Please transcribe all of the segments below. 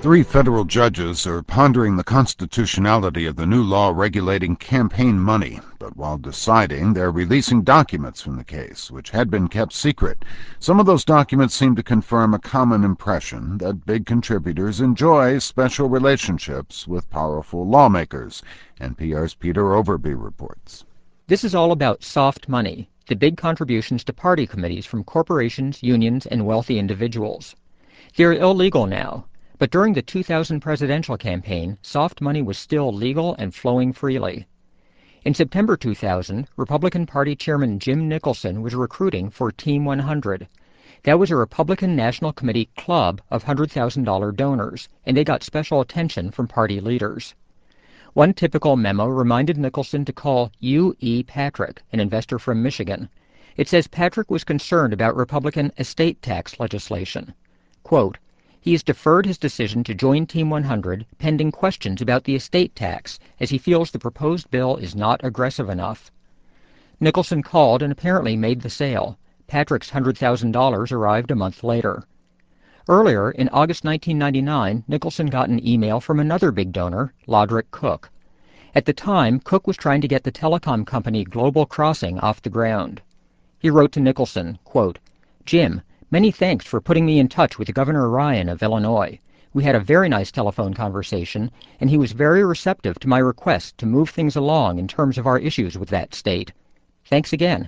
Three federal judges are pondering the constitutionality of the new law regulating campaign money, but while deciding, they're releasing documents from the case, which had been kept secret. Some of those documents seem to confirm a common impression that big contributors enjoy special relationships with powerful lawmakers. NPR's Peter Overby reports. This is all about soft money, the big contributions to party committees from corporations, unions, and wealthy individuals. They're illegal now. But during the 2000 presidential campaign, soft money was still legal and flowing freely. In September 2000, Republican Party Chairman Jim Nicholson was recruiting for Team 100. That was a Republican National Committee club of $100,000 donors, and they got special attention from party leaders. One typical memo reminded Nicholson to call U.E. Patrick, an investor from Michigan. It says Patrick was concerned about Republican estate tax legislation. Quote, "He has deferred his decision to join Team 100 pending questions about the estate tax, as he feels the proposed bill is not aggressive enough." Nicholson called and apparently made the sale. Patrick's $100,000 arrived a month later. Earlier, in August 1999, Nicholson got an email from another big donor, Lodrick Cook. At the time, Cook was trying to get the telecom company Global Crossing off the ground. He wrote to Nicholson, quote, "Jim, many thanks for putting me in touch with Governor Ryan of Illinois. We had a very nice telephone conversation, and he was very receptive to my request to move things along in terms of our issues with that state. Thanks again."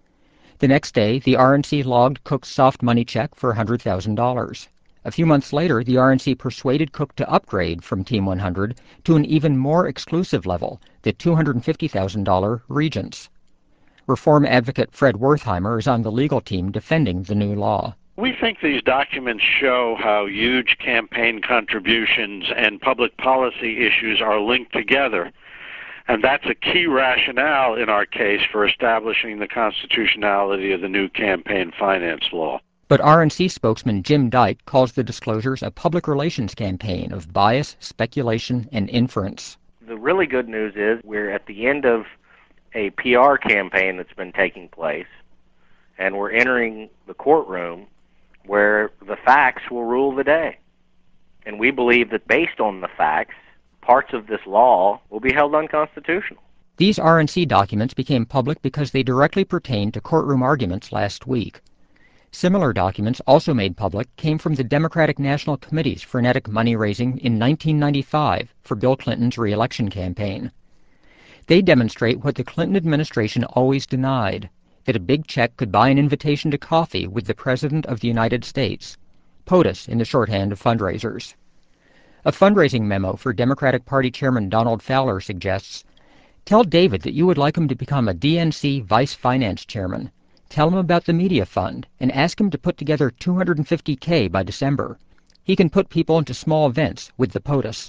The next day, the RNC logged Cook's soft money check for $100,000. A few months later, the RNC persuaded Cook to upgrade from Team 100 to an even more exclusive level, the $250,000 Regents. Reform advocate Fred Wertheimer is on the legal team defending the new law. We think these documents show how huge campaign contributions and public policy issues are linked together. And that's a key rationale in our case for establishing the constitutionality of the new campaign finance law. But RNC spokesman Jim Dyke calls the disclosures a public relations campaign of bias, speculation, and inference. The really good news is we're at the end of a PR campaign that's been taking place, and we're entering the courtroom where the facts will rule the day. And we believe that based on the facts, parts of this law will be held unconstitutional. These RNC documents became public because they directly pertain to courtroom arguments last week. Similar documents also made public came from the Democratic National Committee's frenetic money-raising in 1995 for Bill Clinton's re-election campaign. They demonstrate what the Clinton administration always denied, that a big check could buy an invitation to coffee with the President of the United States, POTUS in the shorthand of fundraisers. A fundraising memo for Democratic Party Chairman Donald Fowler suggests, "Tell David that you would like him to become a DNC Vice Finance Chairman. Tell him about the media fund and ask him to put together $250K by December. He can put people into small events with the POTUS."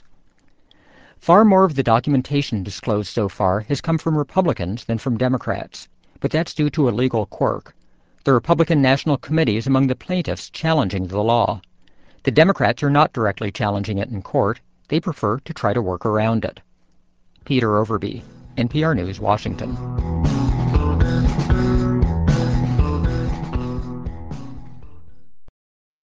Far more of the documentation disclosed so far has come from Republicans than from Democrats, but that's due to a legal quirk. The Republican National Committee is among the plaintiffs challenging the law. The Democrats are not directly challenging it in court. They prefer to try to work around it. Peter Overby, NPR News, Washington.